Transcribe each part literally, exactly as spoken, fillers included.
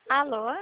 Alô?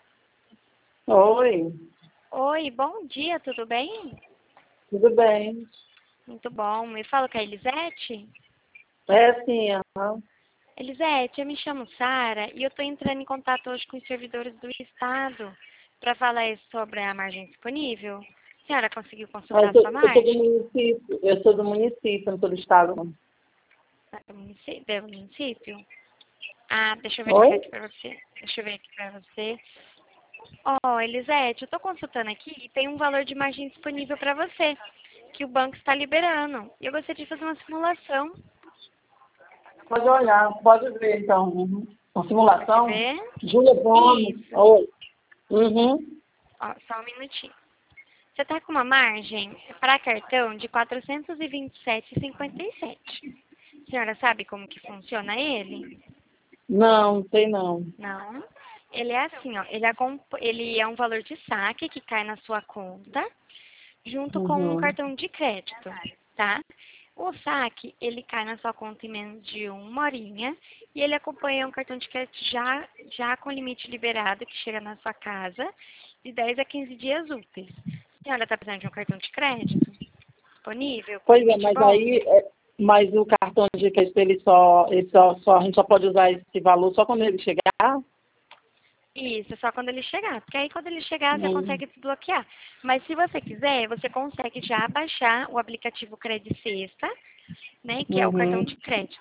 Oi, Oi, bom dia, tudo bem? tudo bem? Muito bom. Me fala com a Elisete? É sim, aham. Elisete, eu me chamo Sara e eu estou entrando em contato hoje com os servidores do Estado para falar sobre a margem disponível. A senhora conseguiu Ah, consultar Eu a sou, sua eu sou do margem? município, eu sou do município, não sou do estado, não. Ah, Do município? Do município? Ah, deixa eu verificar Oi? aqui para você. Deixa eu ver aqui para você. Ó, Elisete, eu estou consultando aqui e tem um valor de margem disponível para você, que o banco está liberando. E eu gostaria de fazer uma simulação. Pode olhar, pode ver então. Uhum. Uma Quer simulação? ver? Júlia Gomes. Isso. Oi. Uhum. Ó, só um minutinho. Você está com uma margem para cartão de quatrocentos e vinte e sete vírgula cinquenta e sete. A senhora sabe como que funciona ele? Não, não sei não. Não. Ele é assim, ó. Ele é, comp- ele é um valor de saque que cai na sua conta, junto com um Uhum. cartão de crédito, tá? O saque, ele cai na sua conta em menos de uma horinha e ele acompanha um cartão de crédito já, já com limite liberado que chega na sua casa de dez a quinze dias úteis. A senhora está precisando de um cartão de crédito disponível, com Pois é, limite mas bom? aí, é, mas o cartão de crédito, ele só, ele só, só, a gente só pode usar esse valor só quando ele chegar? Isso, é só quando ele chegar. Porque aí quando ele chegar, você Hum. consegue desbloquear. Mas se você quiser, você consegue já baixar o aplicativo Credit Sexta, né? Que é o cartão Uhum. de crédito.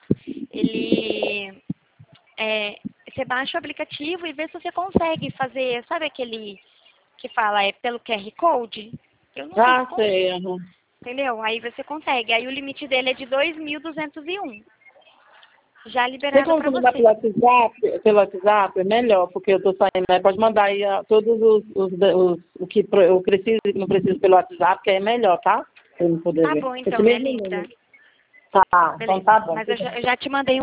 Ele é, você baixa o aplicativo e vê se você consegue fazer, sabe aquele que fala é pelo Q R Code? Eu não sei se Ah, cons... sei. Uhum. Entendeu? Aí você consegue. Aí o limite dele é de dois mil duzentos e um. Já Tem liberado como para você mandar você. pelo WhatsApp? Pelo WhatsApp? É melhor, porque eu estou saindo, né? Pode mandar aí ah, todos os, os, os o que pro- eu preciso e não preciso pelo WhatsApp, que aí é melhor, tá? Pra eu não poder Tá ver. bom então, Esse minha mesmo linda. número. Tá, então Beleza. tá bom. Mas eu já, eu já te mandei